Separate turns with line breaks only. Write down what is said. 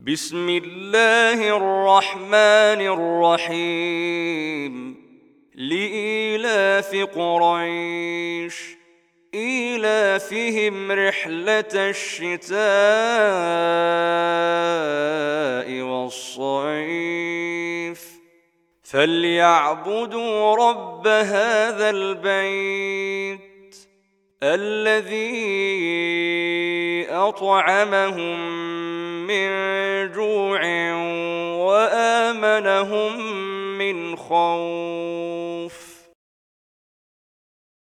بسم الله الرحمن الرحيم لإيلاف قريش إيلافهم رحلة الشتاء والصيف فليعبدوا رب هذا البيت الذي أطعمهم من جوع وآمنهم من خوف.